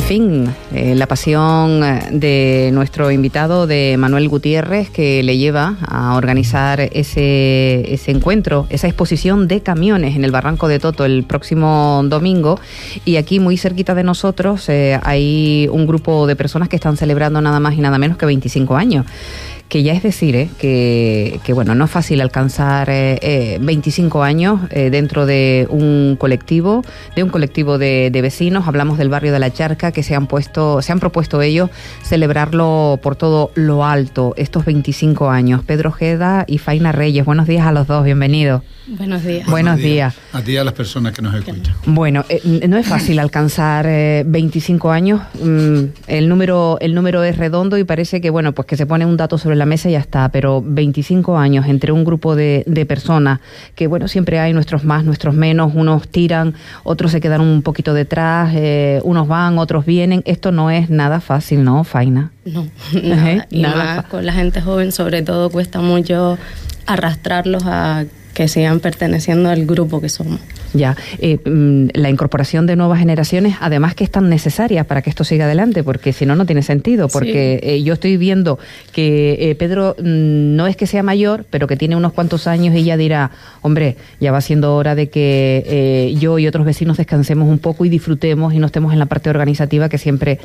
fin, la pasión de nuestro invitado, de Manuel Gutiérrez, que le lleva a organizar ese encuentro, esa exposición de camiones en el Barranco de Toto el próximo domingo. Y aquí, muy cerquita de nosotros, hay un grupo de personas que están celebrando nada más y nada menos que 25 años. Que ya es decir, que bueno, no es fácil alcanzar 25 años dentro de un colectivo de vecinos. Hablamos del barrio de La Charca, que se han propuesto ellos celebrarlo por todo lo alto, estos 25 años. Pedro Ojeda y Faina Reyes, buenos días a los dos, bienvenidos. Buenos días. Buenos días. A ti y a las personas que nos escuchan. Bueno, no es fácil alcanzar 25 años. El número es redondo y parece que, bueno, pues que se pone un dato sobre la mesa y ya está, pero 25 años entre un grupo de personas que, bueno, siempre hay nuestros más, nuestros menos, unos tiran, otros se quedan un poquito detrás, unos van, otros vienen. Esto no es nada fácil, ¿no, Faina? No, nada. Y más con la gente joven, sobre todo, cuesta mucho arrastrarlos a que sigan perteneciendo al grupo que somos. Ya, la incorporación de nuevas generaciones, además que es tan necesaria para que esto siga adelante, porque si no, no tiene sentido, porque sí. Yo estoy viendo que Pedro no es que sea mayor, pero que tiene unos cuantos años y ya dirá, hombre, ya va siendo hora de que yo y otros vecinos descansemos un poco y disfrutemos y no estemos en la parte organizativa que siempre,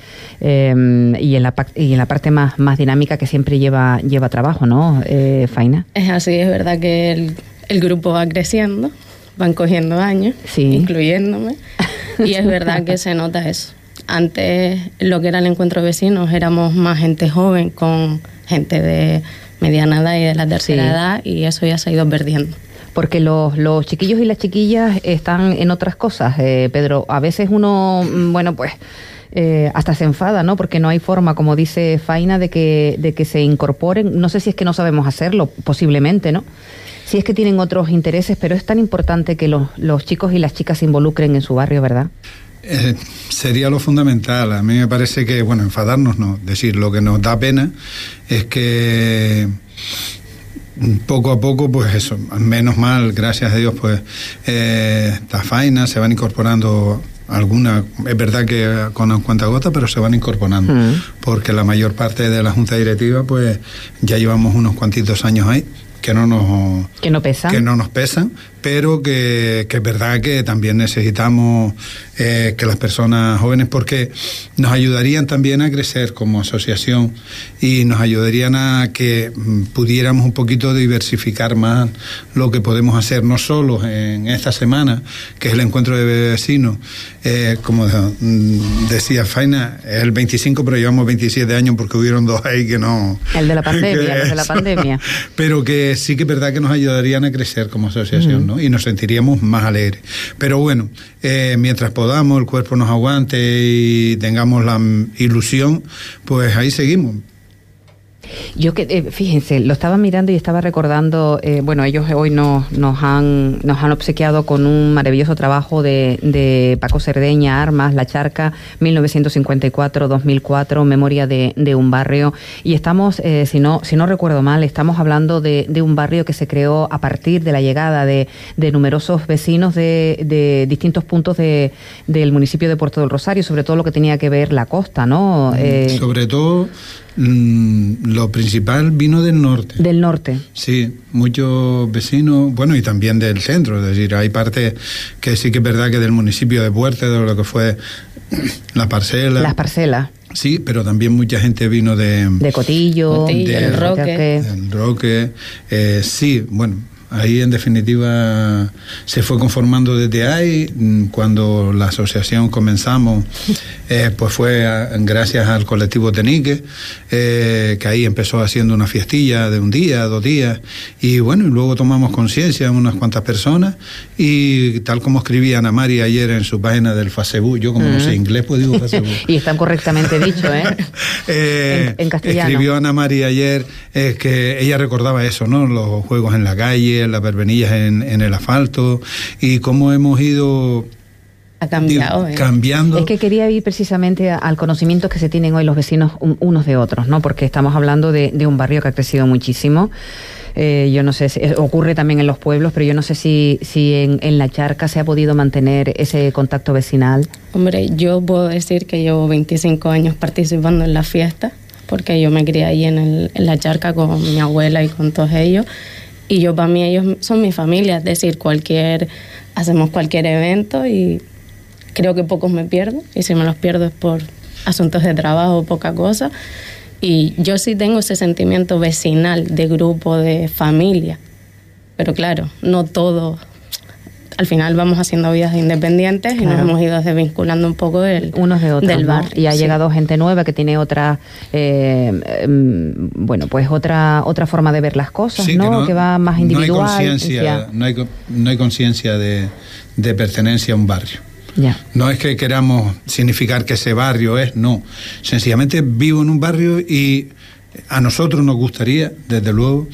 y en la parte más dinámica que siempre lleva trabajo, ¿no, Faina? Es así, es verdad que el grupo va creciendo, van cogiendo años, sí, incluyéndome, y es verdad que se nota eso. Antes, lo que era el encuentro de vecinos, éramos más gente joven con gente de mediana edad y de la tercera edad, y eso ya se ha ido perdiendo. Porque los chiquillos y las chiquillas están en otras cosas, Pedro. A veces uno, bueno, pues hasta se enfada, ¿no? Porque no hay forma, como dice Faina, de que se incorporen. No sé si es que no sabemos hacerlo, posiblemente, ¿no? Si es que tienen otros intereses, pero es tan importante que los chicos y las chicas se involucren en su barrio, ¿verdad? Sería lo fundamental. A mí me parece que, bueno, enfadarnos no. Decir, lo que nos da pena es que poco a poco, pues eso, menos mal, gracias a Dios, pues esta Faina se van incorporando algunas, es verdad que con unas cuantas gotas, pero se van incorporando, porque la mayor parte de la Junta Directiva, pues ya llevamos unos cuantitos años ahí, que no nos pesan, pero que es verdad que también necesitamos que las personas jóvenes, porque nos ayudarían también a crecer como asociación y nos ayudarían a que pudiéramos un poquito diversificar más lo que podemos hacer, no solo en esta semana, que es el encuentro de vecinos, como decía Faina, es el 25, pero llevamos 27 años porque hubieron 2 ahí que no... El de la pandemia, los de la pandemia. Pero que sí que es verdad que nos ayudarían a crecer como asociación, ¿no? Y nos sentiríamos más alegres. Pero bueno, mientras podamos, el cuerpo nos aguante y tengamos la ilusión, pues ahí seguimos. Yo que fíjense, lo estaba mirando y estaba recordando, bueno, ellos hoy nos han obsequiado con un maravilloso trabajo de Paco Cerdeña, Armas, La Charca, 1954-2004, Memoria de un barrio, y estamos, si no recuerdo mal, estamos hablando de un barrio que se creó a partir de la llegada de numerosos vecinos de distintos puntos del municipio de Puerto del Rosario, sobre todo lo que tenía que ver la costa, ¿no? Sobre todo... lo principal vino del norte. Del norte. Sí, muchos vecinos, bueno, y también del centro, es decir, hay parte que sí que es verdad que del municipio de Puerto, de lo que fue la parcela. Las parcelas. Sí, pero también mucha gente vino de Cotillo, del Roque. El Roque, sí, bueno. Ahí, en definitiva, se fue conformando desde ahí. Cuando la asociación comenzamos, pues fue gracias al colectivo Tenique, que ahí empezó haciendo una fiestilla de un día, 2 días, y bueno, y luego tomamos conciencia en unas cuantas personas, y tal como escribía Ana María ayer en su página del Facebook, yo como no sé inglés, pues digo Facebook. Y está correctamente dicho, en castellano. Escribió Ana María ayer que ella recordaba eso, ¿no? Los juegos en la calle, las verbenillas en el asfalto, y cómo hemos ido ha cambiado, cambiando. Es que quería ir precisamente al conocimiento que se tienen hoy los vecinos unos de otros, ¿no? Porque estamos hablando de un barrio que ha crecido muchísimo, yo no sé, ocurre también en los pueblos, pero yo no sé si en la Charca se ha podido mantener ese contacto vecinal. Hombre, yo puedo decir que llevo 25 años participando en la fiesta, porque yo me crié ahí en la Charca con mi abuela y con todos ellos, y yo, para mí, ellos son mi familia, es decir, hacemos cualquier evento y creo que pocos me pierdo, y si me los pierdo es por asuntos de trabajo o poca cosa. Y yo sí tengo ese sentimiento vecinal, de grupo, de familia. Pero claro, no todo. Al final vamos haciendo vidas independientes y nos hemos ido desvinculando un poco unos de otros, del bar. ¿no? Y ha llegado gente nueva que tiene otra, otra forma de ver las cosas, sí, ¿no? Que va más individual. No hay conciencia de pertenencia a un barrio. Ya. No es que queramos significar que ese barrio es, no. Sencillamente vivo en un barrio y a nosotros nos gustaría, desde luego,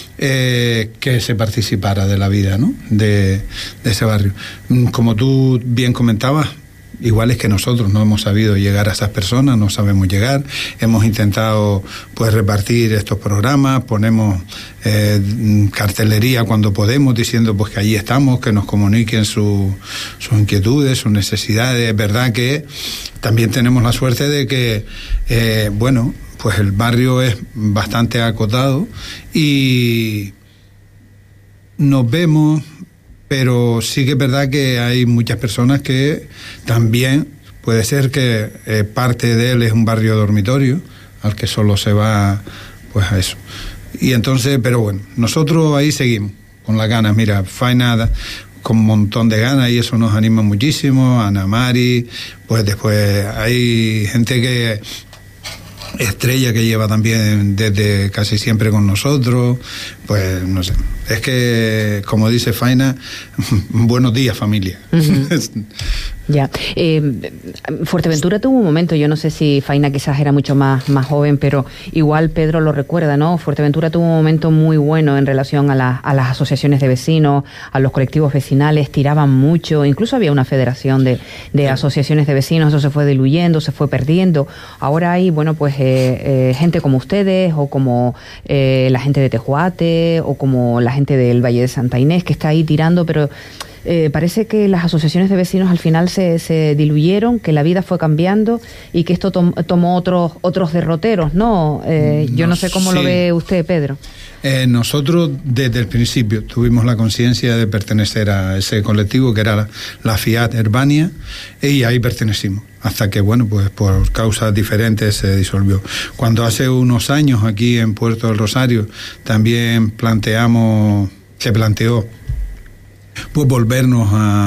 que se participara de la vida, ¿no? de ese barrio. Como tú bien comentabas, igual es que nosotros no hemos sabido llegar a esas personas, no sabemos llegar. Hemos intentado pues repartir estos programas, ponemos cartelería cuando podemos, diciendo pues que allí estamos, que nos comuniquen sus inquietudes, sus necesidades. Es verdad que también tenemos la suerte de que, pues el barrio es bastante acotado y nos vemos, pero sí que es verdad que hay muchas personas que también puede ser que parte de él es un barrio dormitorio al que solo se va pues a eso. Y entonces, pero bueno, nosotros ahí seguimos con las ganas. Mira, Faina con un montón de ganas y eso nos anima muchísimo. Ana Mari, pues después hay gente que Estrella, que lleva también desde casi siempre con nosotros, pues no sé, es que como dice Faina, buenos días familia. Uh-huh. Ya. Fuerteventura tuvo un momento, yo no sé si Faina quizás era mucho más joven, pero igual Pedro lo recuerda, ¿no? Fuerteventura tuvo un momento muy bueno en relación a las asociaciones de vecinos, a los colectivos vecinales, tiraban mucho, incluso había una federación de asociaciones de vecinos, eso se fue diluyendo, se fue perdiendo. Ahora hay, bueno, pues gente como ustedes, o como la gente de Tejuate, o como la gente del Valle de Santa Inés, que está ahí tirando, pero parece que las asociaciones de vecinos al final se diluyeron, que la vida fue cambiando y que esto tomó otros derroteros, ¿no? Yo no sé cómo lo ve usted, Pedro. Nosotros desde el principio tuvimos la conciencia de pertenecer a ese colectivo que era la Fiat Herbania, y ahí pertenecimos hasta que, bueno, pues por causas diferentes se disolvió. Cuando hace unos años aquí en Puerto del Rosario también se planteó pues volvernos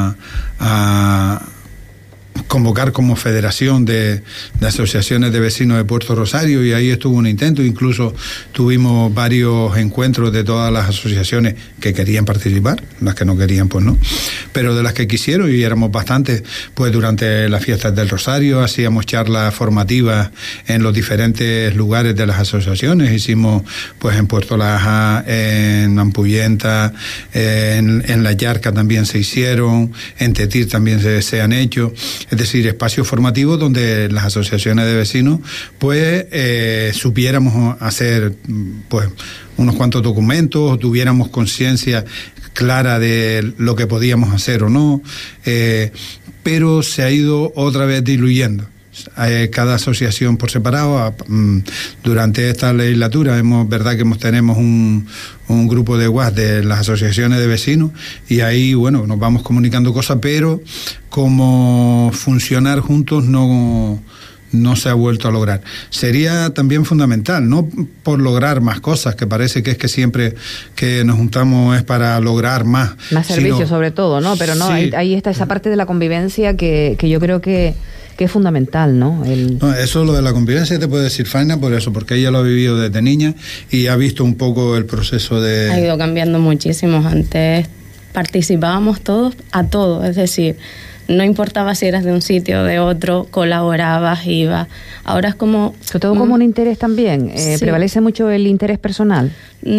a convocar como federación de asociaciones de vecinos de Puerto Rosario, y ahí estuvo un intento, incluso tuvimos varios encuentros de todas las asociaciones que querían participar, las que no querían pues no, pero de las que quisieron, y éramos bastantes, pues durante las fiestas del Rosario hacíamos charlas formativas en los diferentes lugares de las asociaciones. Hicimos pues en Puerto Laja, en Ampuyenta, en La Yarca también se hicieron, en Tetir también se han hecho. Es decir, espacios formativos donde las asociaciones de vecinos pues supiéramos hacer pues unos cuantos documentos, tuviéramos conciencia clara de lo que podíamos hacer o no, pero se ha ido otra vez diluyendo. Cada asociación por separado. Durante esta legislatura tenemos un grupo de WhatsApp de las asociaciones de vecinos, y ahí bueno nos vamos comunicando cosas, pero como funcionar juntos no se ha vuelto a lograr. Sería también fundamental, no por lograr más cosas, que parece que es que siempre que nos juntamos es para lograr más servicios, sobre todo, ¿no? Pero no, sí. Ahí está esa parte de la convivencia que yo creo que es fundamental, ¿no? No, eso lo de la convivencia te puede decir Faina por eso, porque ella lo ha vivido desde niña y ha visto un poco el proceso de... Ha ido cambiando muchísimo. Antes participábamos todos a todo, es decir, no importaba si eras de un sitio o de otro, colaborabas, ibas. Ahora es como... Sobre todo como un interés también. Sí. ¿Prevalece mucho el interés personal?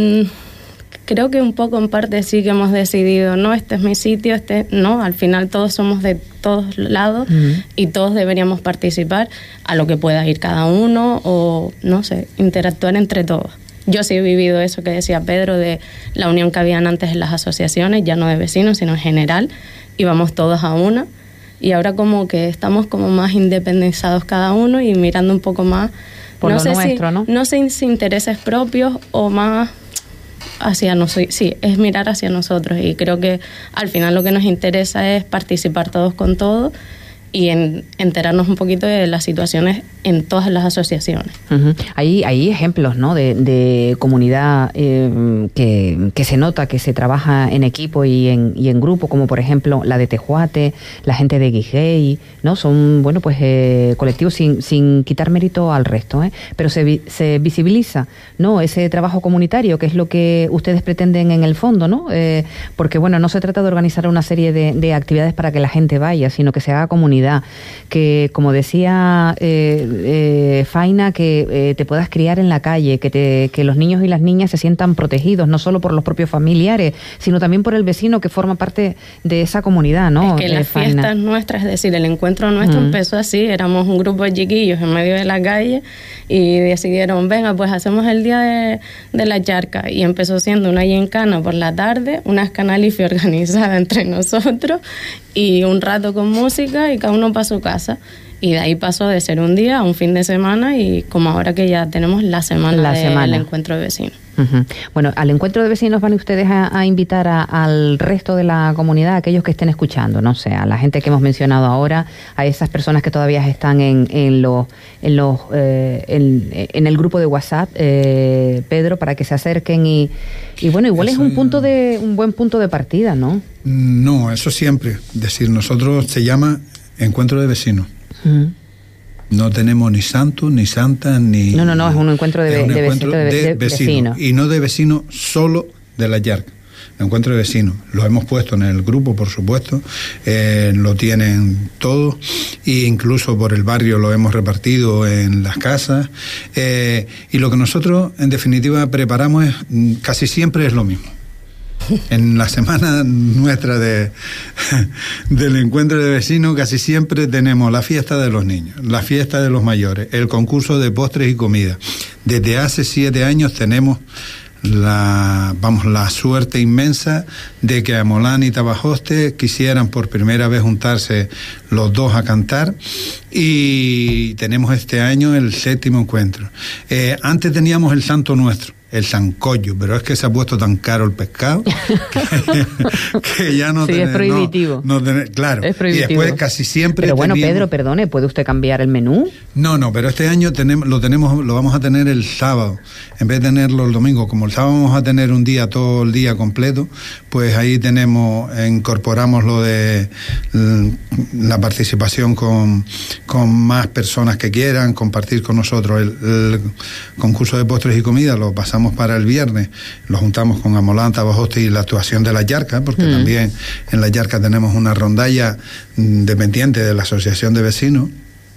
Creo que un poco en parte sí que hemos decidido, no, este es mi sitio, no, al final todos somos de todos lados y todos deberíamos participar a lo que pueda ir cada uno, o no sé, interactuar entre todos. yo sí he vivido eso que decía Pedro, de la unión que habían antes en las asociaciones, ya no de vecinos, sino en general, íbamos todos a una, y ahora como que estamos como más independizados cada uno y mirando un poco más, por no lo sé nuestro, ¿no? No sé si intereses propios o más hacia nosotros, sí, es mirar hacia nosotros, y creo que al final lo que nos interesa es participar todos con todo y enterarnos un poquito de las situaciones en todas las asociaciones. Uh-huh. Hay ejemplos, ¿no?, de comunidad que se nota que se trabaja en equipo y en grupo, como por ejemplo la de Tejuate, la gente de Guijey, ¿no? Son, bueno, pues colectivos sin quitar mérito al resto, pero se visibiliza, ¿no?, ese trabajo comunitario, que es lo que ustedes pretenden en el fondo, ¿no? Porque, bueno, no se trata de organizar una serie de actividades para que la gente vaya, sino que se haga comunidad, que, como decía Faina, que te puedas criar en la calle, que los niños y las niñas se sientan protegidos, no solo por los propios familiares, sino también por el vecino que forma parte de esa comunidad, ¿no? Es que las fiestas nuestras, es decir, el encuentro nuestro empezó así, éramos un grupo de chiquillos en medio de la calle y decidieron, venga, pues hacemos el día de la charca, y empezó siendo una gincana por la tarde, una escanalife organizada entre nosotros y un rato con música y cada uno para su casa. Y de ahí pasó de ser un día a un fin de semana, y como ahora que ya tenemos la semana del encuentro de vecinos. Uh-huh. Bueno, al encuentro de vecinos van ustedes a invitar al resto de la comunidad, a aquellos que estén escuchando, no sé, a la gente que hemos mencionado ahora, a esas personas que todavía están en el grupo de WhatsApp, Pedro, para que se acerquen y bueno, igual eso es un buen punto de partida, ¿no? No, eso siempre. Es decir, nosotros se llama encuentro de vecinos. Uh-huh. No tenemos ni santos, ni santas, ni... No, es un encuentro de vecinos. Y no de vecinos solo de la Yarca. Encuentro de vecinos. Lo hemos puesto en el grupo, por supuesto. Lo tienen todos. E incluso por el barrio lo hemos repartido en las casas. Y lo que nosotros, en definitiva, preparamos casi siempre es lo mismo. En la semana nuestra del encuentro de vecinos casi siempre tenemos la fiesta de los niños, la fiesta de los mayores, el concurso de postres y comida. Desde hace 7 años tenemos la suerte inmensa de que Amolán y Tabajoste quisieran por primera vez juntarse los dos a cantar, y tenemos este año el 7º encuentro. Antes teníamos el santo nuestro, el sancocho, pero es que se ha puesto tan caro el pescado que ya no sí, es prohibitivo. Claro, es prohibitivo. Y después casi siempre pero bueno, Pedro, perdone, ¿puede usted cambiar el menú? No, pero este año lo vamos a tener el sábado, en vez de tenerlo el domingo. Como el sábado vamos a tener todo el día completo, pues ahí incorporamos lo de la participación con más personas que quieran compartir con nosotros. El concurso de postres y comida lo pasamos para el viernes, lo juntamos con Amolán, Tabajoste y la actuación de la Yarca, porque también en la Yarca tenemos una rondalla dependiente de la Asociación de Vecinos.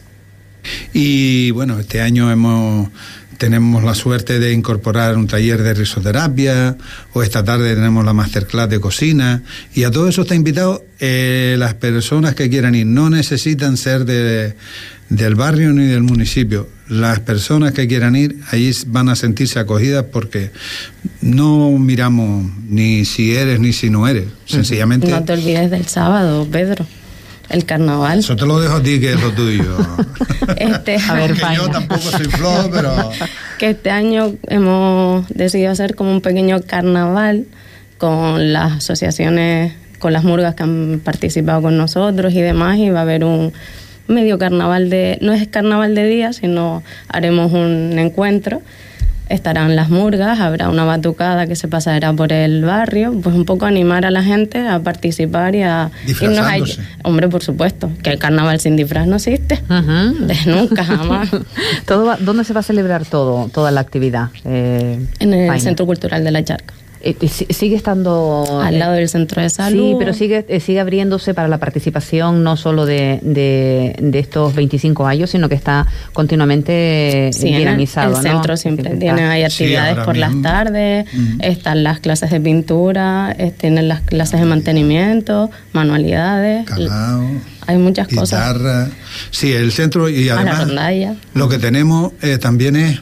Y bueno, este año tenemos la suerte de incorporar un taller de risoterapia, o esta tarde tenemos la masterclass de cocina, y a todo eso está invitado las personas que quieran ir. No necesitan ser del barrio ni del municipio. Las personas que quieran ir, ahí van a sentirse acogidas, porque no miramos ni si eres ni si no eres. Sencillamente... No te olvides del sábado, Pedro. El carnaval. Eso te lo dejo a ti, que es lo tuyo. A ver, yo tampoco soy flojo, pero... Que este año hemos decidido hacer como un pequeño carnaval con las asociaciones, con las murgas que han participado con nosotros y demás, y va a haber un medio carnaval no es carnaval de día, sino haremos un encuentro. Estarán las murgas, habrá una batucada que se pasará por el barrio, pues un poco animar a la gente a participar y a disfrazándose. Hombre, por supuesto, que el carnaval sin disfraz no existe. Uh-huh. Nunca, jamás. ¿Dónde se va a celebrar toda la actividad? En el Centro Cultural de la Charca. Sigue estando al lado del centro de salud. Sí, pero sigue abriéndose para la participación, no solo de estos 25 años, sino que está continuamente dinamizado. El centro siempre hay actividades por las tardes, están las clases de pintura, tienen las clases de mantenimiento, manualidades, calao, hay muchas cosas. Guitarra. Sí, el centro, y además la rondalla. Lo que tenemos también es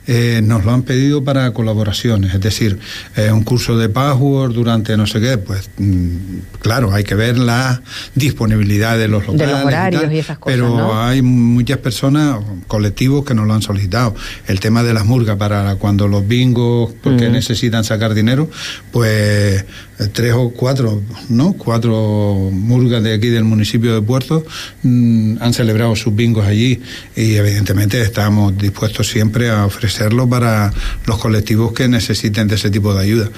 nos lo han pedido para colaboraciones, es decir, un curso de password durante no sé qué, pues claro, hay que ver la disponibilidad de los locales, de los horarios y esas cosas, pero ¿no? Hay muchas personas, colectivos que nos lo han solicitado. El tema de las murgas para cuando los bingos, porque necesitan sacar dinero, pues 3 o 4, ¿no? 4 murgas de aquí del municipio de Puerto han celebrado sus bingos allí, y evidentemente estamos dispuestos siempre a ofrecerlo para los colectivos que necesiten de ese tipo de ayuda.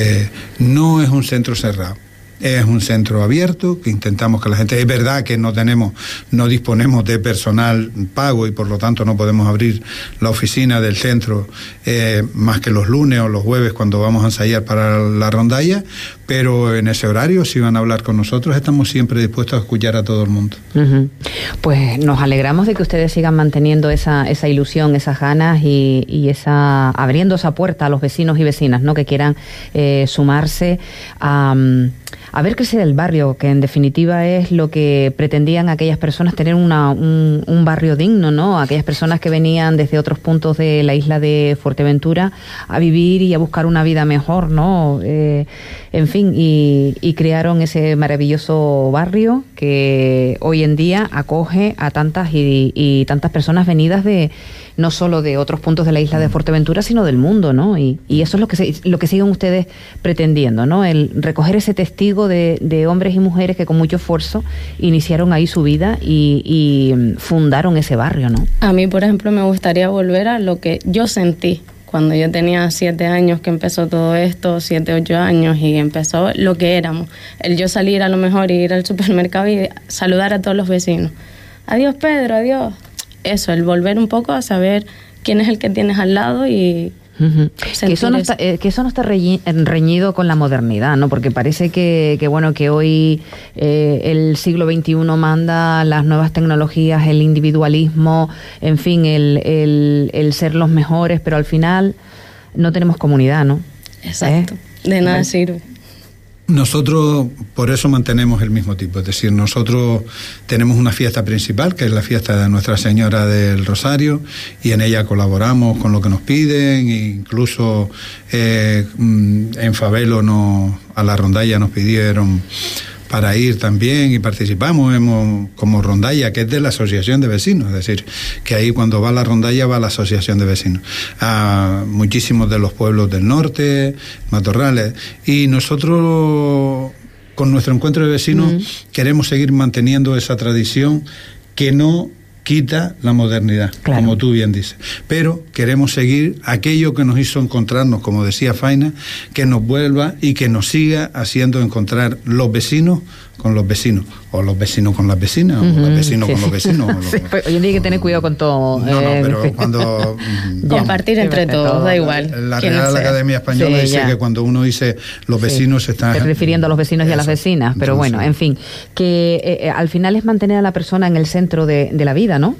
No es un centro cerrado. Es un centro abierto que intentamos que la gente... Es verdad que no disponemos de personal pago y por lo tanto no podemos abrir la oficina del centro más que los lunes o los jueves cuando vamos a ensayar para la rondalla, pero en ese horario, si van a hablar con nosotros, estamos siempre dispuestos a escuchar a todo el mundo. Pues nos alegramos de que ustedes sigan manteniendo esa ilusión, esas ganas y abriendo esa puerta a los vecinos y vecinas, ¿no? Que quieran sumarse a ver crecer el barrio, que en definitiva es lo que pretendían aquellas personas, tener un barrio digno, ¿no? Aquellas personas que venían desde otros puntos de la isla de Fuerteventura a vivir y a buscar una vida mejor, ¿no? En fin, y crearon ese maravilloso barrio que hoy en día acoge a tantas y tantas personas venidas no solo de otros puntos de la isla de Fuerteventura, sino del mundo, ¿no? Y eso es lo que siguen ustedes pretendiendo, ¿no? El recoger ese testigo de hombres y mujeres que con mucho esfuerzo iniciaron ahí su vida y fundaron ese barrio, ¿no? A mí, por ejemplo, me gustaría volver a lo que yo sentí cuando yo tenía 7 años que empezó todo esto, 7, 8 años, y empezó lo que éramos. El yo salir a lo mejor y ir al supermercado y saludar a todos los vecinos. Adiós, Pedro, adiós. Eso, el volver un poco a saber quién es el que tienes al lado y... Que eso no está reñido con la modernidad, ¿no? Porque parece que hoy el siglo XXI manda las nuevas tecnologías, el individualismo, en fin, el ser los mejores, pero al final no tenemos comunidad, ¿no? Exacto, de nada sirve. Nosotros por eso mantenemos el mismo tipo, es decir, nosotros tenemos una fiesta principal que es la fiesta de Nuestra Señora del Rosario, y en ella colaboramos con lo que nos piden, incluso en Fabelo a la rondalla nos pidieron para ir también y participamos como rondalla, que es de la asociación de vecinos, es decir, que ahí cuando va la rondalla va la asociación de vecinos, a muchísimos de los pueblos del norte, matorrales, y nosotros con nuestro encuentro de vecinos queremos seguir manteniendo esa tradición que no quita la modernidad, claro, como tú bien dices, pero queremos seguir aquello que nos hizo encontrarnos, como decía Faina, que nos vuelva y que nos siga haciendo encontrar los vecinos con los vecinos, o los vecinos con las vecinas, o los vecinos con los vecinos. Sí, pues hoy en día hay que tener cuidado con todo. Pero cuando... compartir entre todos, da igual. La Real Academia Española dice que cuando uno dice los vecinos se están... refiriendo a los vecinos y a las vecinas, pero entonces, bueno, en fin, que al final es mantener a la persona en el centro de la vida, ¿no?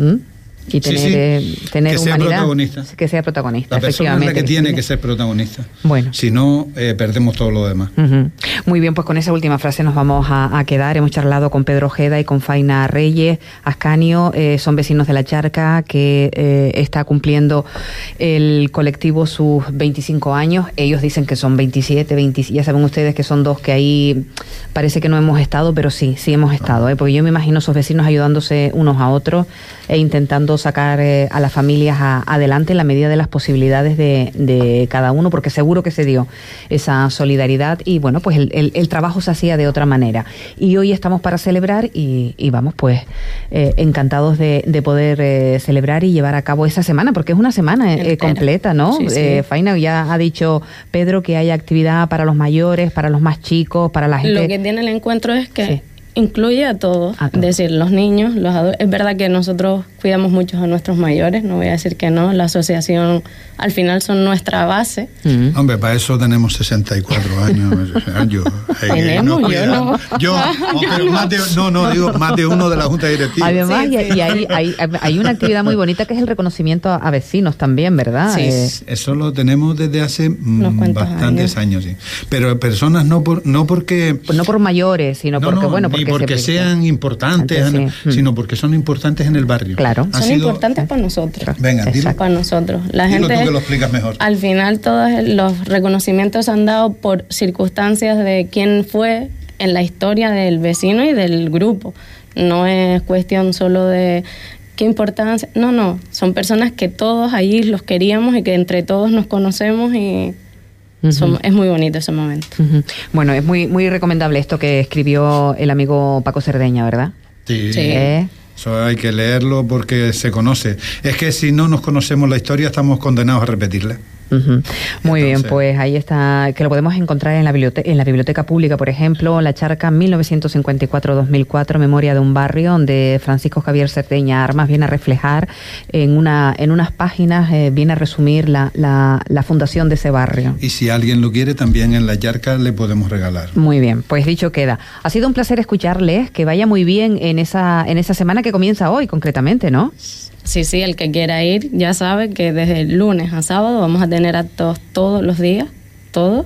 Y tener que sea humanidad, protagonista. Que sea protagonista, la persona es la que tiene que ser protagonista. Bueno. Si no, perdemos todo lo demás. Muy bien, pues con esa última frase nos vamos a quedar. Hemos charlado con Pedro Ojeda y con Faina Reyes. Ascanio, son vecinos de La Charca, que está cumpliendo el colectivo sus 25 años. Ellos dicen que son 27, 20, ya saben ustedes que son dos que ahí parece que no hemos estado, pero sí hemos estado, porque yo me imagino esos vecinos ayudándose unos a otros e intentando sacar a las familias adelante en la medida de las posibilidades de cada uno, porque seguro que se dio esa solidaridad y bueno, pues el trabajo se hacía de otra manera. Y hoy estamos para celebrar y vamos pues encantados de poder celebrar y llevar a cabo esa semana, porque es una semana completa, ¿no? Sí. Faina, ya ha dicho Pedro que hay actividad para los mayores, para los más chicos, para la gente. Lo que tiene el encuentro es que incluye a todos, es decir, los niños, los adultos. Es verdad que nosotros cuidamos mucho a nuestros mayores, no voy a decir que no, la asociación al final son nuestra base. Hombre, para eso tenemos 64 años. Tenemos, no, yo no. Pero más de uno de la Junta Directiva. Además, y hay una actividad muy bonita que es el reconocimiento a vecinos también, ¿verdad? Sí, eso lo tenemos desde hace bastantes años, sí. Pero personas no por mayores, sino porque ni porque sean importantes, sino porque son importantes en el barrio. Claro. Son importantes para nosotros. Venga, dilo. Para nosotros. La dilo gente, tú que lo explicas mejor. Al final todos los reconocimientos se han dado por circunstancias de quién fue en la historia del vecino y del grupo. No es cuestión solo de qué importancia. No. Son personas que todos allí los queríamos y que entre todos nos conocemos y... es muy bonito ese momento. Bueno, es muy, muy recomendable esto que escribió el amigo Paco Cerdeña, ¿verdad? Sí. Eso hay que leerlo porque se conoce. Es que si no nos conocemos la historia estamos condenados a repetirla. Muy bien, pues ahí está, que lo podemos encontrar en la biblioteca pública, por ejemplo, La Charca 1954-2004, Memoria de un barrio, donde Francisco Javier Cerdeña Armas viene a reflejar en unas páginas, viene a resumir la fundación de ese barrio. Y si alguien lo quiere, también en La Charca le podemos regalar. Muy bien, pues dicho queda. Ha sido un placer escucharles, que vaya muy bien en esa semana que comienza hoy, concretamente, ¿no? Sí, el que quiera ir ya sabe que desde el lunes a sábado vamos a tener actos todos los días, todo.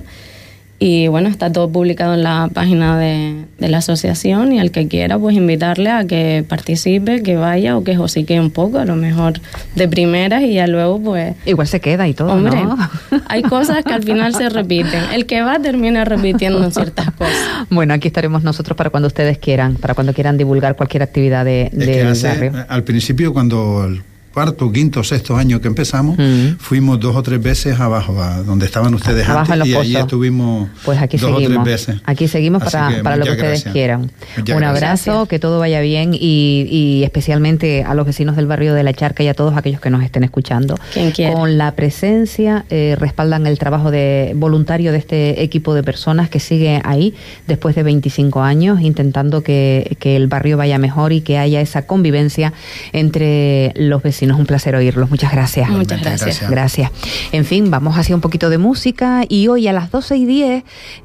Y bueno, está todo publicado en la página de la asociación y al que quiera pues invitarle a que participe, que vaya o que josique un poco, a lo mejor de primeras y ya luego pues... Igual se queda y todo, hombre, ¿no? Hay cosas que al final se repiten. El que va termina repitiendo ciertas cosas. Bueno, aquí estaremos nosotros para cuando ustedes quieran, para cuando quieran divulgar cualquier actividad del barrio. Al principio cuando... cuarto, quinto, sexto año que empezamos, fuimos 2 o 3 veces abajo, a donde estaban ustedes abajo antes, y allí estuvimos pues aquí 2 o 3 veces. Aquí seguimos para lo que ustedes quieran. Un abrazo, que todo vaya bien y especialmente a los vecinos del barrio de La Charca y a todos aquellos que nos estén escuchando. Quien quiera. Con la presencia, respaldan el trabajo de voluntario de este equipo de personas que sigue ahí después de 25 años, intentando que el barrio vaya mejor y que haya esa convivencia entre los vecinos. Un placer oírlos. Muchas gracias. Muchas gracias. Gracias. En fin, vamos hacia un poquito de música y hoy a las 12:10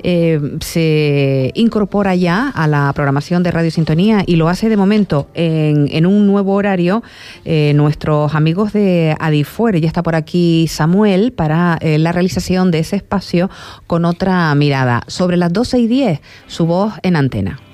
se incorpora ya a la programación de Radio Sintonía y lo hace de momento en un nuevo horario nuestros amigos de Adifuer. Ya está por aquí Samuel para la realización de ese espacio con otra mirada. Sobre las 12:10, su voz en antena.